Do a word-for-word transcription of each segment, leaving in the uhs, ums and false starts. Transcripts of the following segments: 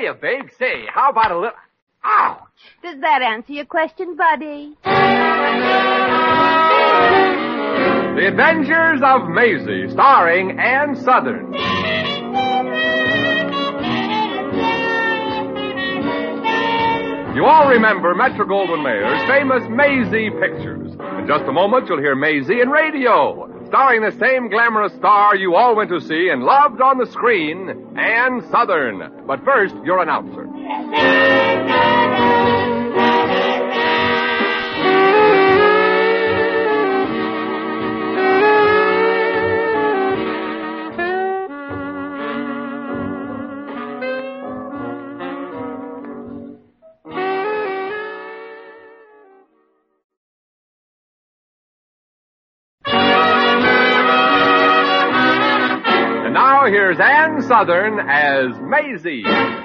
Hiya, Big. Say, how about a little... Ouch! Does that answer your question, buddy? The Adventures of Maisie, starring Ann Southern. You all remember Metro-Goldwyn-Mayer's famous Maisie pictures. In just a moment, you'll hear Maisie in radio, starring the same glamorous star you all went to see and loved on the screen, Ann Southern. But first, your announcer. Here's Ann Southern as Maisie.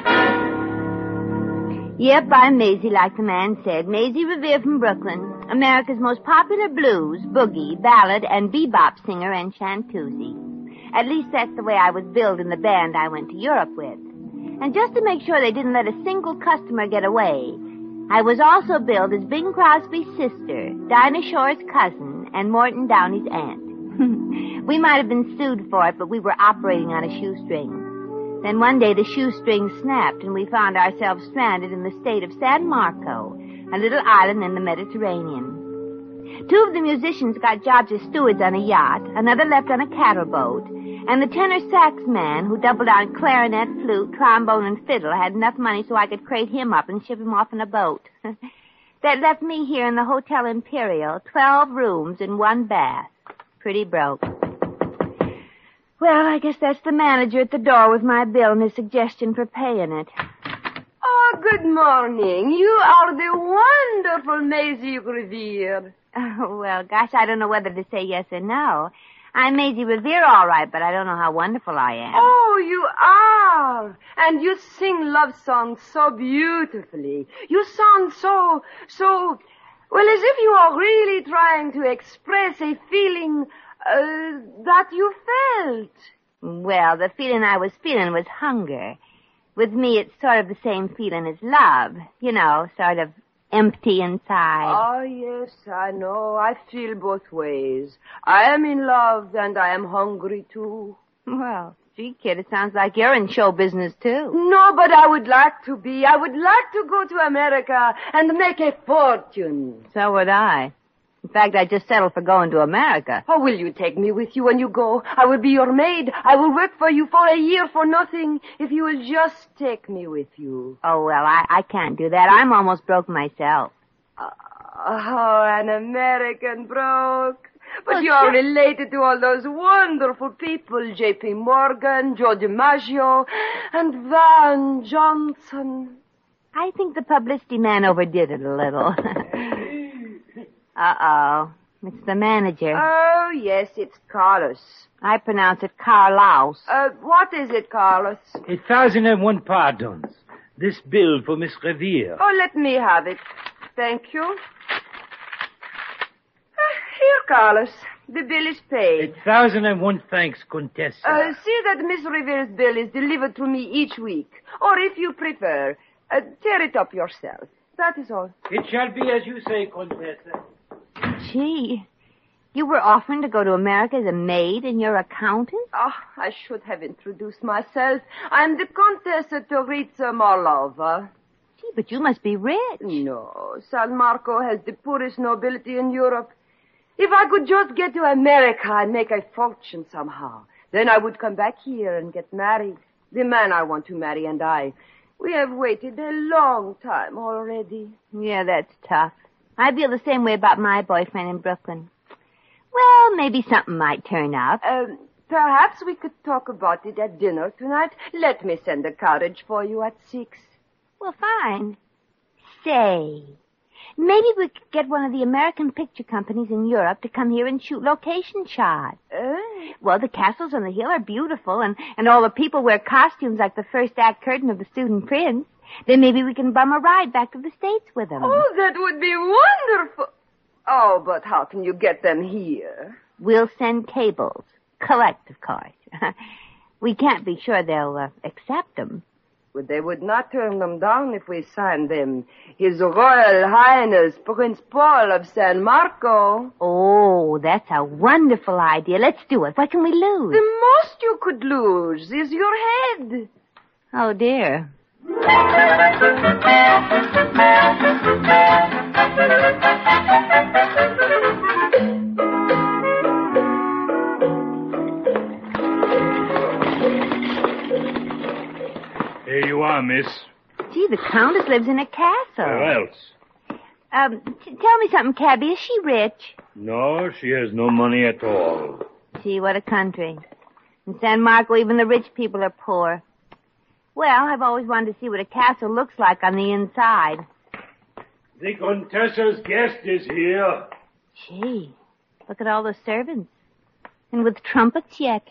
Yep, I'm Maisie, like the man said. Maisie Revere from Brooklyn. America's most popular blues, boogie, ballad, and bebop singer and chanteuse. At least that's the way I was billed in the band I went to Europe with. And just to make sure they didn't let a single customer get away, I was also billed as Bing Crosby's sister, Dinah Shore's cousin, and Morton Downey's aunt. We might have been sued for it, but we were operating on a shoestring. Then one day the shoestring snapped, and we found ourselves stranded in the state of San Marco, a little island in the Mediterranean. Two of the musicians got jobs as stewards on a yacht, another left on a cattle boat, and the tenor sax man, who doubled on clarinet, flute, trombone, and fiddle, had enough money so I could crate him up and ship him off in a boat. That left me here in the Hotel Imperial, twelve rooms and one bath. Pretty broke. Well, I guess that's the manager at the door with my bill and his suggestion for paying it. Oh, good morning. You are the wonderful Maisie Revere. Oh, well, gosh, I don't know whether to say yes or no. I'm Maisie Revere, all right, but I don't know how wonderful I am. Oh, you are. And you sing love songs so beautifully. You sound so, so... Well, as if you are really trying to express a feeling uh, that you felt. Well, the feeling I was feeling was hunger. With me, it's sort of the same feeling as love. You know, sort of empty inside. Oh, yes, I know. I feel both ways. I am in love and I am hungry, too. Well, gee, kid, it sounds like you're in show business, too. No, but I would like to be. I would like to go to America and make a fortune. So would I. In fact, I just settled for going to America. Oh, will you take me with you when you go? I will be your maid. I will work for you for a year for nothing if you will just take me with you. Oh, well, I, I can't do that. I'm almost broke myself. Uh, oh, an American broke. But well, you are related to all those wonderful people, J P. Morgan, Joe DiMaggio, and Van Johnson. I think the publicity man overdid it a little. Uh-oh. It's the manager. Oh, yes, it's Carlos. I pronounce it Carlos. Uh, what is it, Carlos? A thousand and one pardons. This bill for Miss Revere. Oh, let me have it. Thank you. Here, Carlos. The bill is paid. A thousand and one thanks, Contessa. Uh, see that Miss Revere's bill is delivered to me each week. Or if you prefer, uh, tear it up yourself. That is all. It shall be as you say, Contessa. Gee, you were offering to go to America as a maid and you're accountant? Oh, I should have introduced myself. I'm the Contessa Teresa Marlova. Gee, but you must be rich. No, San Marco has the poorest nobility in Europe. If I could just get to America and make a fortune somehow, then I would come back here and get married. The man I want to marry and I, we have waited a long time already. Yeah, that's tough. I feel the same way about my boyfriend in Brooklyn. Well, maybe something might turn up. Um, perhaps we could talk about it at dinner tonight. Let me send a carriage for you at six. Well, fine. Say, maybe we could get one of the American picture companies in Europe to come here and shoot location shots. Uh? Well, the castles on the hill are beautiful, and, and all the people wear costumes like the first act curtain of The Student Prince. Then maybe we can bum a ride back to the States with them. Oh, that would be wonderful. Oh, but how can you get them here? We'll send cables. Collect, of course. We can't be sure they'll uh, accept them. But they would not turn them down if we signed them. His Royal Highness Prince Paul of San Marco. Oh, that's a wonderful idea. Let's do it. What can we lose? The most you could lose is your head. Oh, dear. Here you are, miss. Gee, the Countess lives in a castle. Where else? Um, t- tell me something, Cabby. Is she rich? No, she has no money at all. Gee, what a country. In San Marco, even the rich people are poor. Well, I've always wanted to see what a castle looks like on the inside. The Contessa's guest is here. Gee, look at all the servants. And with trumpets yet.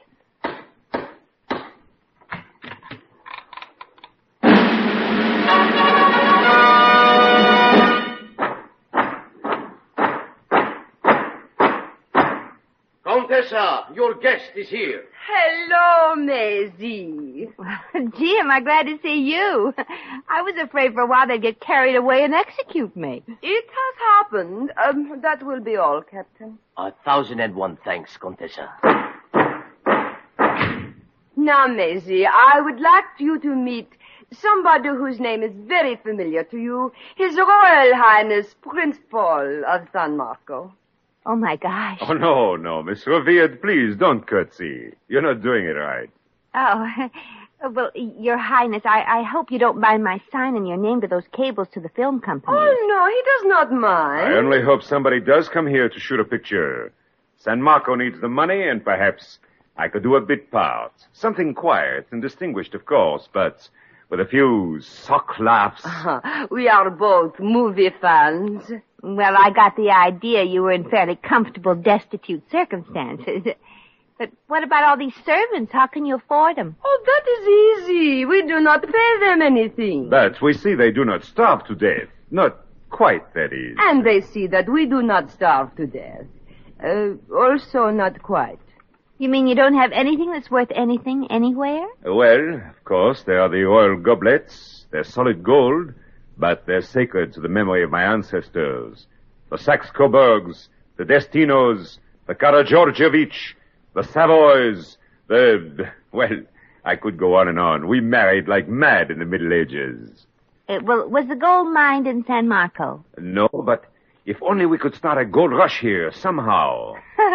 Contessa, your guest is here. Hello, Maisie. Gee, am I glad to see you. I was afraid for a while they'd get carried away and execute me. It has happened. Um, that will be all, Captain. A thousand and one thanks, Contessa. Now, Maisie, I would like you to meet somebody whose name is very familiar to you. His Royal Highness Prince Paul of San Marco. Oh, my gosh. Oh, no, no, Miss Revered, please don't curtsy. You're not doing it right. Oh, well, Your Highness, I, I hope you don't mind my signing your name to those cables to the film company. Oh, no, he does not mind. I only hope somebody does come here to shoot a picture. San Marco needs the money, and perhaps I could do a bit part. Something quiet and distinguished, of course, but with a few sock laughs. Uh, we are both movie fans. Well, I got the idea you were in fairly comfortable, destitute circumstances. But what about all these servants? How can you afford them? Oh, that is easy. We do not pay them anything. But we see they do not starve to death. Not quite, that is. And they see that we do not starve to death. Uh, also not quite. You mean you don't have anything that's worth anything anywhere? Well, of course, there are the royal goblets. They're solid gold, but they're sacred to the memory of my ancestors. The Saxe-Coburgs, the Destinos, the Karageorgievich, the Savoys, the... Well, I could go on and on. We married like mad in the Middle Ages. Uh, well, was the gold mined in San Marco? No, but if only we could start a gold rush here, somehow.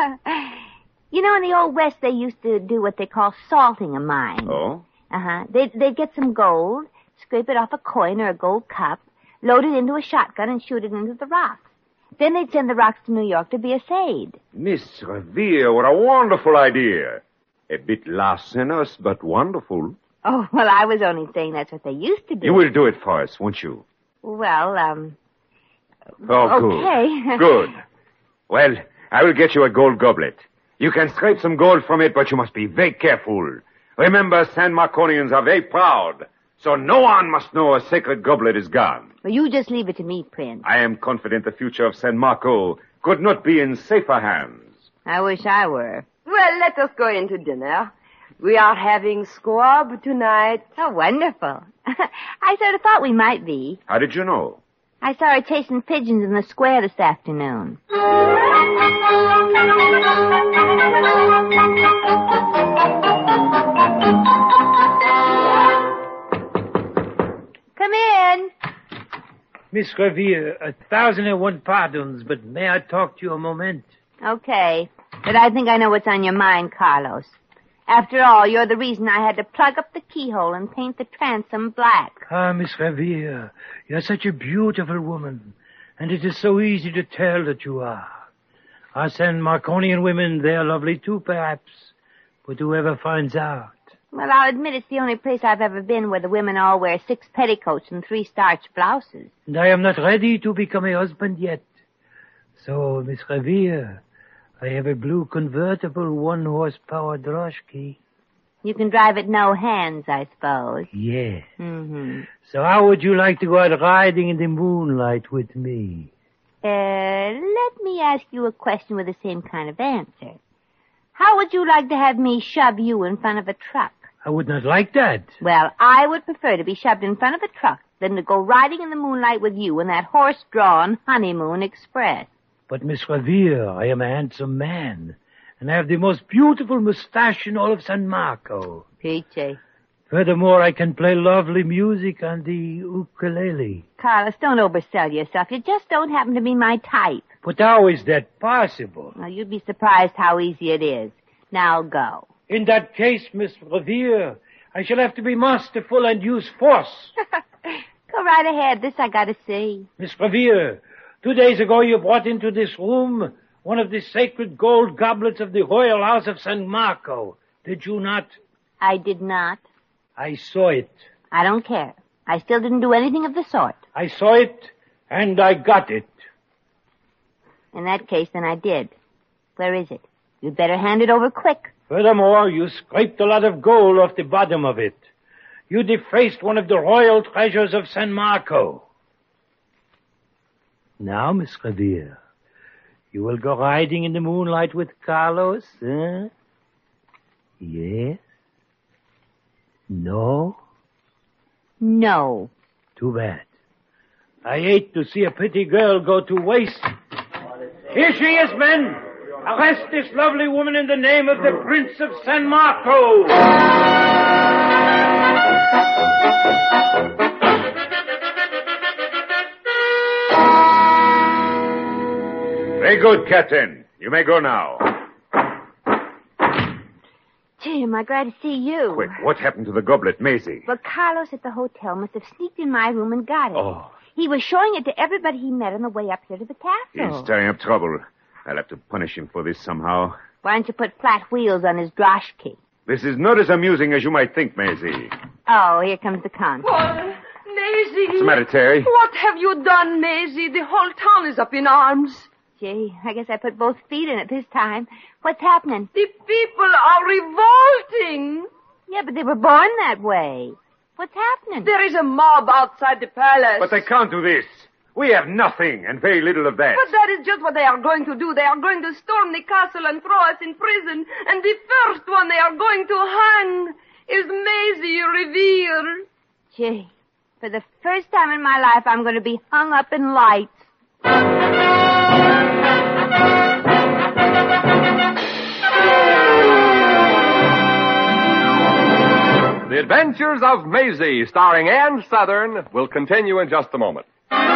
You know, in the Old West, they used to do what they call salting a mine. Oh? Uh-huh. They'd, they'd get some gold, scrape it off a coin or a gold cup, load it into a shotgun, and shoot it into the rocks. Then they'd send the rocks to New York to be assayed. Miss Revere, what a wonderful idea. A bit larcenous, but wonderful. Oh, well, I was only saying that's what they used to do. You will do it for us, won't you? Well, um... Oh, good. Okay. Good. Well, I will get you a gold goblet. You can scrape some gold from it, but you must be very careful. Remember, San Marconians are very proud, so no one must know a sacred goblet is gone. Well, you just leave it to me, Prince. I am confident the future of San Marco could not be in safer hands. I wish I were. Well, let us go into dinner. We are having squab tonight. Oh, wonderful. I sort of thought we might be. How did you know? I saw her chasing pigeons in the square this afternoon. Come in. Miss Revere, a thousand and one pardons, but may I talk to you a moment? Okay. But I think I know what's on your mind, Carlos. After all, you're the reason I had to plug up the keyhole and paint the transom black. Ah, Miss Revere, you're such a beautiful woman, and it is so easy to tell that you are. Our San Marconian women, they're lovely too, perhaps, but whoever finds out. Well, I'll admit it's the only place I've ever been where the women all wear six petticoats and three starched blouses. And I am not ready to become a husband yet. So, Miss Revere, I have a blue convertible one-horsepower droshky. You can drive it no hands, I suppose. Yeah. Mm-hmm. So how would you like to go out riding in the moonlight with me? Uh, let me ask you a question with the same kind of answer. How would you like to have me shove you in front of a truck? I would not like that. Well, I would prefer to be shoved in front of a truck than to go riding in the moonlight with you in that horse-drawn honeymoon express. But, Miss Revere, I am a handsome man, and I have the most beautiful mustache in all of San Marco. Peachy. Furthermore, I can play lovely music on the ukulele. Carlos, don't oversell yourself. You just don't happen to be my type. But how is that possible? Well, you'd be surprised how easy it is. Now go. In that case, Miss Revere, I shall have to be masterful and use force. Go right ahead. This I gotta see. Miss Revere, two days ago you brought into this room one of the sacred gold goblets of the royal house of San Marco. Did you not? I did not. I saw it. I don't care. I still didn't do anything of the sort. I saw it, and I got it. In that case, then I did. Where is it? You'd better hand it over quick. Furthermore, you scraped a lot of gold off the bottom of it. You defaced one of the royal treasures of San Marco. Now, Miss Revere, you will go riding in the moonlight with Carlos, eh? Yes? No? No. Too bad. I hate to see a pretty girl go to waste. Here she is, men! Arrest this lovely woman in the name of the Prince of San Marco! Very good, Captain. You may go now. Jim, I'm glad to see you. Quick, what happened to the goblet, Maisie? Well, Carlos at the hotel must have sneaked in my room and got it. Oh. He was showing it to everybody he met on the way up here to the castle. He's stirring up trouble. I'll have to punish him for this somehow. Why don't you put flat wheels on his droshky? This is not as amusing as you might think, Maisie. Oh, here comes the concert. Oh, Maisie. What's the matter, Terry? What have you done, Maisie? The whole town is up in arms. Gee, I guess I put both feet in it this time. What's happening? The people are revolting. Yeah, but they were born that way. What's happening? There is a mob outside the palace. But they can't do this. We have nothing, and very little of that. But that is just what they are going to do. They are going to storm the castle and throw us in prison. And the first one they are going to hang is Maisie Revere. Gee, for the first time in my life, I'm going to be hung up in lights. The Adventures of Maisie, starring Ann Southern, will continue in just a moment.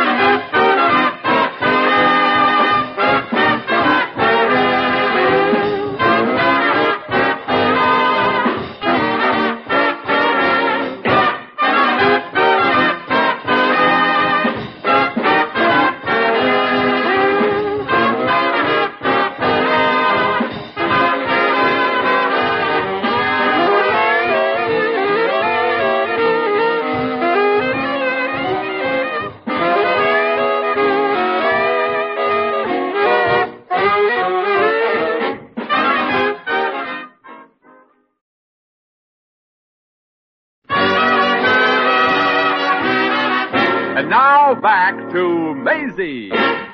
And now back to Maisie.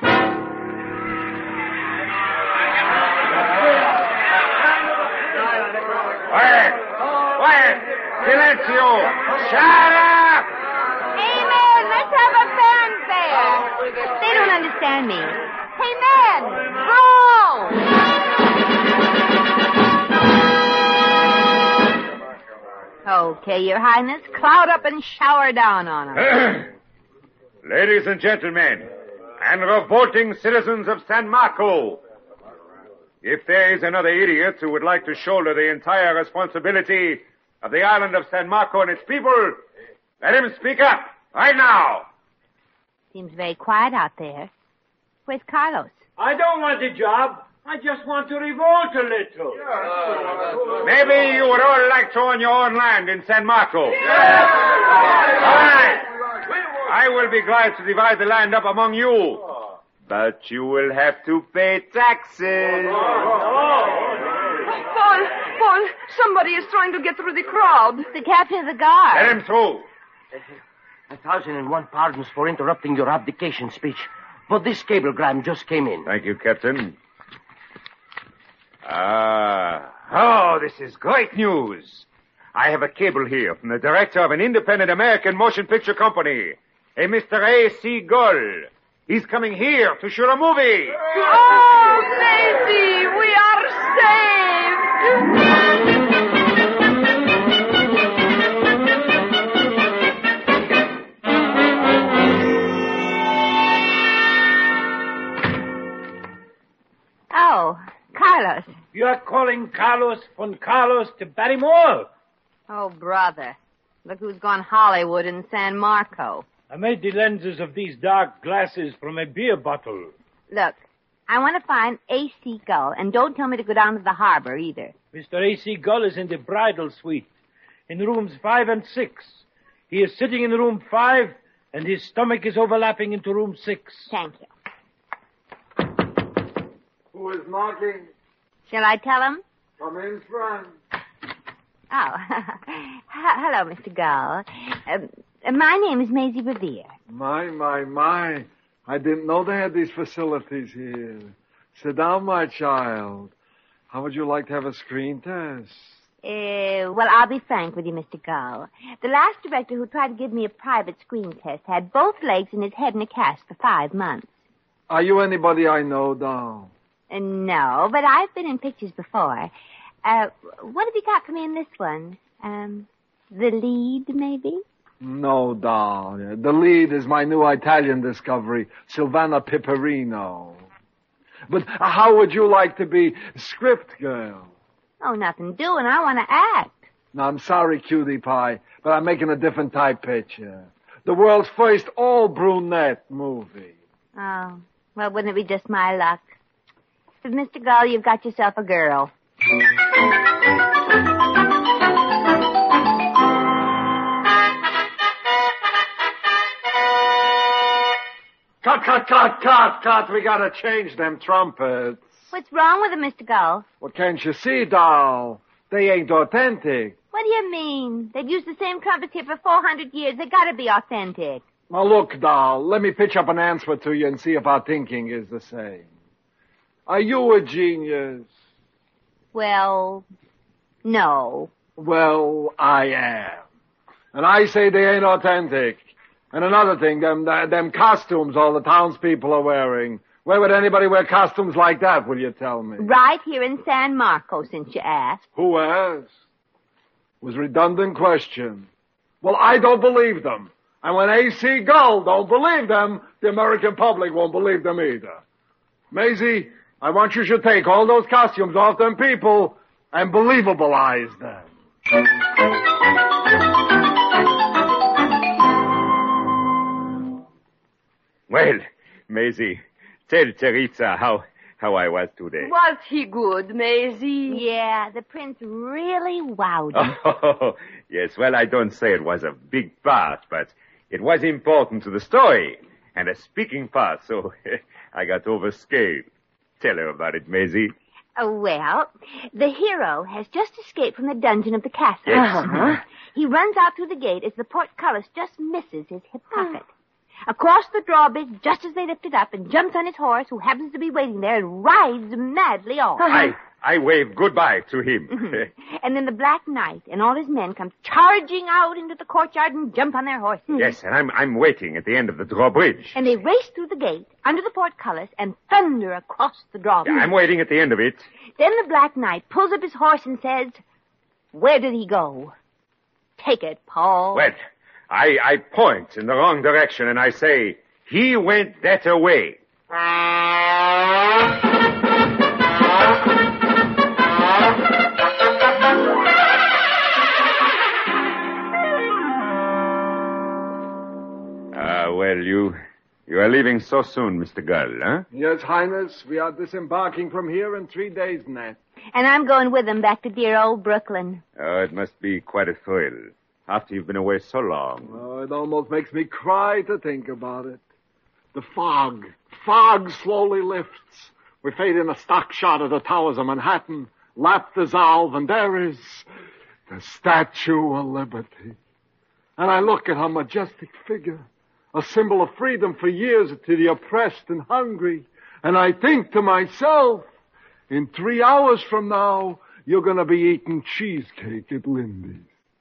Quiet! Quiet! Silencio! Shut up! Hey, man, let's have a fanfare. They don't understand me. Hey, man, go! Okay, Your Highness, cloud up and shower down on them. Ladies and gentlemen, and revolting citizens of San Marco, if there is another idiot who would like to shoulder the entire responsibility of the island of San Marco and its people, let him speak up, right now. Seems very quiet out there. Where's Carlos? I don't want a job. I just want to revolt a little. Maybe you would all like to own your own land in San Marco. Yeah. All right. I will be glad to divide the land up among you. But you will have to pay taxes. Paul, Paul, somebody is trying to get through the crowd. The captain of the guard. Let him through. A thousand and one pardons for interrupting your abdication speech. But this cablegram just came in. Thank you, Captain. Ah. Oh, this is great news. I have a cable here from the director of an independent American motion picture company, a Mister A C Gull. He's coming here to shoot a movie. Oh, Maisie, we are saved. Oh, Carlos. You are calling Carlos von Carlos to Barrymore? Oh, brother. Look who's gone Hollywood in San Marco. I made the lenses of these dark glasses from a beer bottle. Look, I want to find A C Gull, and don't tell me to go down to the harbor either. Mister A C Gull is in the bridal suite, in rooms five and six. He is sitting in room five, and his stomach is overlapping into room six. Thank you. Who is knocking? Shall I tell him? Come in, friend. Oh, hello, Mister Gull. Um, my name is Maisie Revere. My, my, my. I didn't know they had these facilities here. Sit down, my child. How would you like to have a screen test? Uh, well, I'll be frank with you, Mister Gull. The last director who tried to give me a private screen test had both legs in his head in a cast for five months. Are you anybody I know, doll? Uh, no, but I've been in pictures before. Uh, what have you got for me in this one? Um, the lead, maybe? No, doll. The lead is my new Italian discovery, Silvana Piperino. But how would you like to be script girl? Oh, nothing doing. I want to act. Now, I'm sorry, cutie pie, but I'm making a different type picture. The world's first all-brunette movie. Oh, well, wouldn't it be just my luck? But, Mister Gull, you've got yourself a girl. Cut, cut, cut, cut, cut. We gotta change them trumpets. What's wrong with them, Mister Gull? Well, can't you see, doll? They ain't authentic. What do you mean? They've used the same trumpets here for four hundred years. They gotta be authentic. Now, look, doll, let me pitch up an answer to you and see if our thinking is the same. Are you a genius? Well, no. Well, I am. And I say they ain't authentic. And another thing, them, them costumes all the townspeople are wearing. Where would anybody wear costumes like that, will you tell me? Right here in San Marco, since you asked. Who asked? It was a redundant question. Well, I don't believe them. And when A C Gull don't believe them, the American public won't believe them either. Maisie, I want you to take all those costumes off them people and believableize them. Well, Maisie, tell Teresa how, how I was today. Was he good, Maisie? Yeah, the prince really wowed me. Oh, yes, well, I don't say it was a big part, but it was important to the story, and a speaking part, so I got overscaled. Tell her about it, Maisie. Oh, well, the hero has just escaped from the dungeon of the castle. Yes. Uh-huh. He runs out through the gate as the portcullis just misses his hip pocket. Across the drawbridge, just as they lift it up, and jumps on his horse, who happens to be waiting there, and rides madly off. I, I wave goodbye to him. Mm-hmm. And then the Black Knight and all his men come charging out into the courtyard and jump on their horses. Yes, and I'm, I'm waiting at the end of the drawbridge. And they race through the gate, under the portcullis, and thunder across the drawbridge. Yeah, I'm waiting at the end of it. Then the Black Knight pulls up his horse and says, "Where did he go?" Take it, Paul. Well, I, I point in the wrong direction and I say, he went that way. Ah, uh, well, you, you are leaving so soon, Mister Gull, huh? Yes, Highness. We are disembarking from here in three days, Nat. And I'm going with him back to dear old Brooklyn. Oh, it must be quite a thrill. After you've been away so long. Oh, it almost makes me cry to think about it. The fog. Fog slowly lifts. We fade in a stock shot of the towers of Manhattan. Lap dissolve, and there is the Statue of Liberty. And I look at her majestic figure, a symbol of freedom for years to the oppressed and hungry. And I think to myself, in three hours from now, you're going to be eating cheesecake at Lindy's.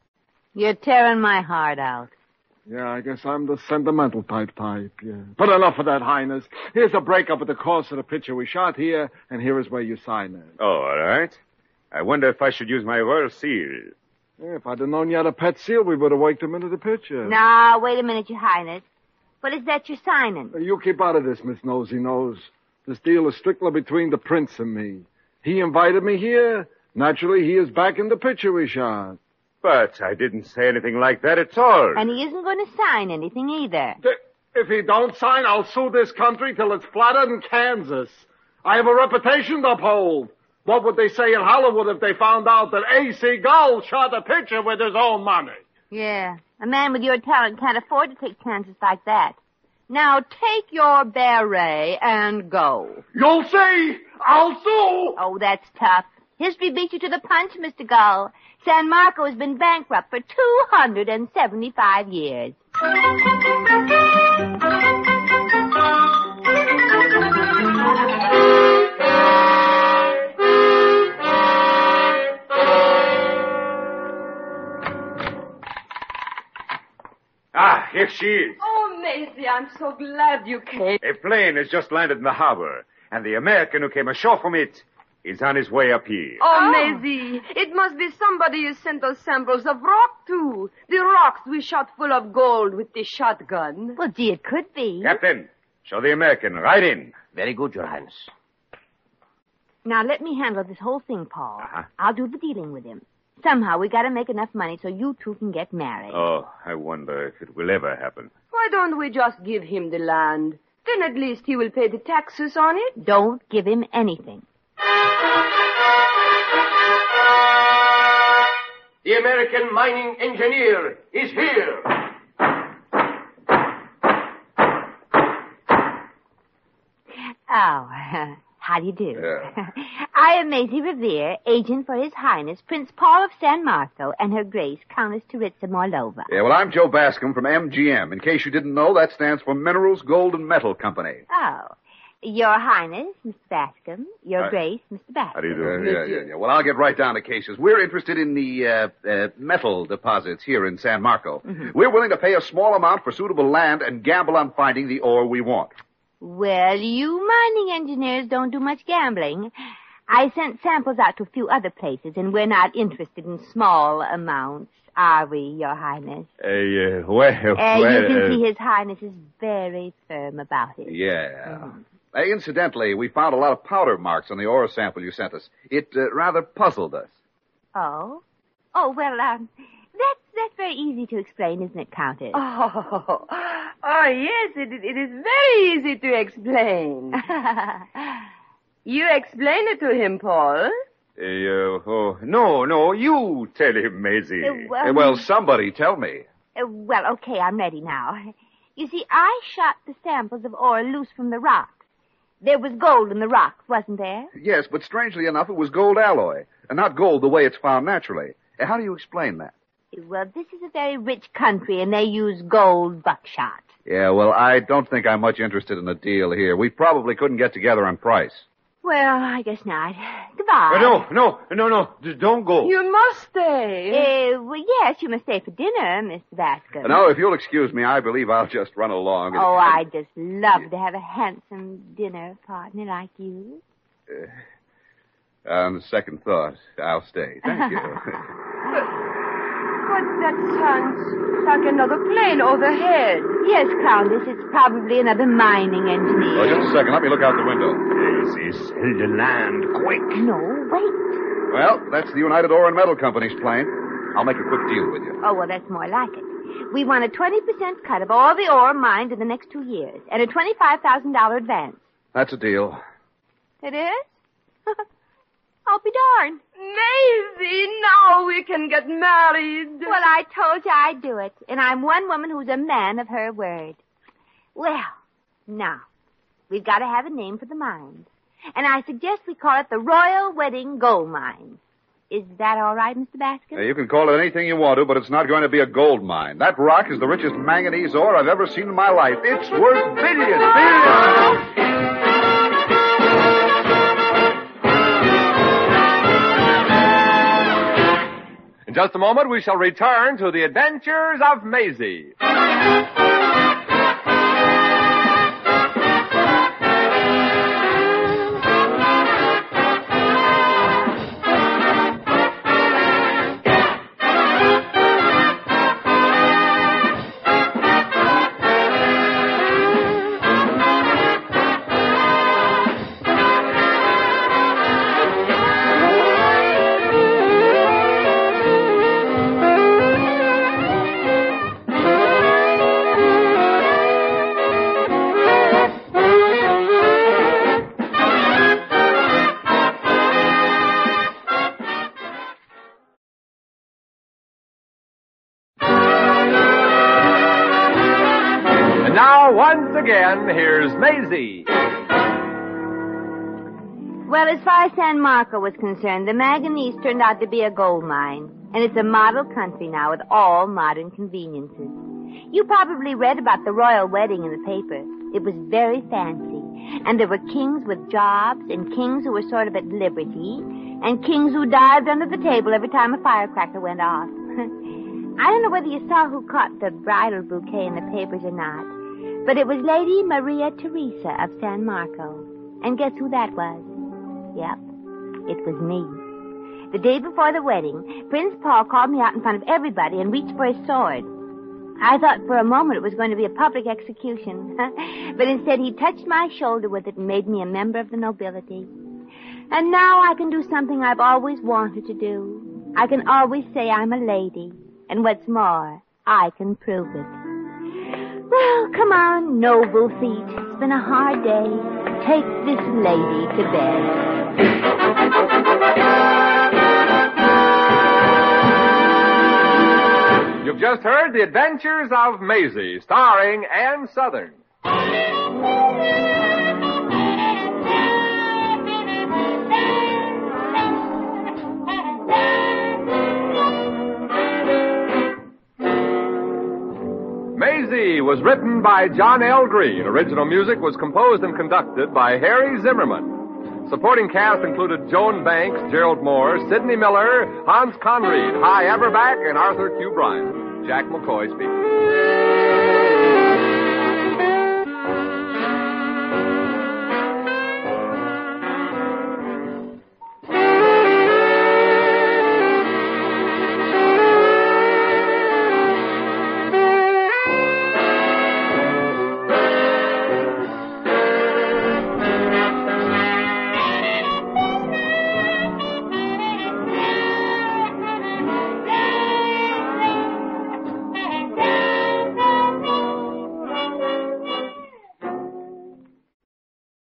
You're tearing my heart out. Yeah, I guess I'm the sentimental type type, yeah. But enough of that, Highness. Here's a breakup of the course of the picture we shot here, and here is where you sign it. Oh, all right. I wonder if I should use my royal seal. Yeah, if I'd have known you had a pet seal, we would have worked him into the picture. Now, wait a minute, Your Highness. What is that you're signing? You keep out of this, Miss Nosy Nose. This deal is strictly between the prince and me. He invited me here. Naturally, he is back in the picture we shot. But I didn't say anything like that at all. And he isn't going to sign anything either. If he don't sign, I'll sue this country till it's flatter than Kansas. I have a reputation to uphold. What would they say in Hollywood if they found out that A C Gull shot a picture with his own money? Yeah. A man with your talent can't afford to take chances like that. Now take your beret and go. You'll see! I'll sue! Oh, that's tough. History beat you to the punch, Mister Gull. San Marco has been bankrupt for two hundred seventy-five years. Ah, here she is. Oh, Maisie, I'm so glad you came. A plane has just landed in the harbor, and the American who came ashore from it is on his way up here. Oh, oh, Maisie, it must be somebody you sent us samples of rock to. The rocks we shot full of gold with the shotgun. Well, gee, it could be. Captain, show the American right in. Very good, Your Highness. Now, let me handle this whole thing, Paul. Uh-huh. I'll do the dealing with him. Somehow, we gotta make enough money so you two can get married. Oh, I wonder if it will ever happen. Why don't we just give him the land? Then at least he will pay the taxes on it. Don't give him anything. The American mining engineer is here. Oh, how do you do? Yeah. I am Maisie Revere, agent for His Highness Prince Paul of San Marco and Her Grace Countess Teritsa Morlova. Yeah, well, I'm Joe Bascom from M G M. In case you didn't know, that stands for Minerals, Gold, and Metal Company. Oh. Your Highness, Mister Bascom. Your Hi. Grace, Mister Bascom. How do you do? Uh, yeah, yeah, yeah. Well, I'll get right down to cases. We're interested in the uh, uh, metal deposits here in San Marco. Mm-hmm. We're willing to pay a small amount for suitable land and gamble on finding the ore we want. Well, you mining engineers don't do much gambling. I sent samples out to a few other places, and we're not interested in small amounts, are we, Your Highness? Uh, uh, well, Uh, well, you can uh, see His Highness is very firm about it. Yeah. Uh, incidentally, we found a lot of powder marks on the ore sample you sent us. It uh, rather puzzled us. Oh? Oh, well, um, that's, that's very easy to explain, isn't it, Countess? Oh, oh yes, it, it is very easy to explain. You explain it to him, Paul. Uh, oh, no, no, you tell him, Maisie. Uh, well, Uh, well, somebody tell me. uh, well, okay, I'm ready now. You see, I shot the samples of ore loose from the rocks. There was gold in the rocks, wasn't there? Yes, but strangely enough, it was gold alloy, and not gold the way it's found naturally. Uh, How do you explain that? Well, this is a very rich country, and they use gold buckshot. Yeah, well, I don't think I'm much interested in a deal here. We probably couldn't get together on price. Well, I guess not. Goodbye. Uh, no, no, no, no, d- don't go. You must stay. Uh, well, yes, you must stay for dinner, Mister Bascom. Now, if you'll excuse me, I believe I'll just run along. Oh, I just love to have a handsome dinner partner like you. Uh, on second thought, I'll stay. Thank you. But that sounds like another plane overhead. Yes, Countess, it's probably another mining engineer. Oh, just a second. Let me look out the window. Maisie, sell the land, quick. No, wait. Well, that's the United Ore and Metal Company's plane. I'll make a quick deal with you. Oh, well, that's more like it. We want a twenty percent cut of all the ore mined in the next two years, and a twenty-five thousand dollars advance. That's a deal. It is? I'll be darned. Maisie, now we can get married. Well, I told you I'd do it, and I'm one woman who's a man of her word. Well, now, we've got to have a name for the mine, and I suggest we call it the Royal Wedding Gold Mine. Is that all right, Mister Baskin? Uh, you can call it anything you want to, but it's not going to be a gold mine. That rock is the richest manganese ore I've ever seen in my life. It's worth billions, billions! In just a moment, we shall return to the adventures of Maisie. Once again, here's Maisie. Well, as far as San Marco was concerned, the manganese turned out to be a gold mine. And it's a model country now with all modern conveniences. You probably read about the royal wedding in the paper. It was very fancy. And there were kings with jobs and kings who were sort of at liberty and kings who dived under the table every time a firecracker went off. I don't know whether you saw who caught the bridal bouquet in the papers or not. But it was Lady Maria Theresa of San Marco. And guess who that was? Yep, it was me. The day before the wedding, Prince Paul called me out in front of everybody and reached for his sword. I thought for a moment it was going to be a public execution. But instead he touched my shoulder with it and made me a member of the nobility. And now I can do something I've always wanted to do. I can always say I'm a lady. And what's more, I can prove it. Well, come on, noble feet. It's been a hard day. Take this lady to bed. You've just heard The Adventures of Maisie, starring Ann Southern. Maisie was written by John L. Green. Original music was composed and conducted by Harry Zimmerman. Supporting cast included Joan Banks, Gerald Moore, Sidney Miller, Hans Conried, Hy Averback, and Arthur Q. Bryan. Jack McCoy speaking.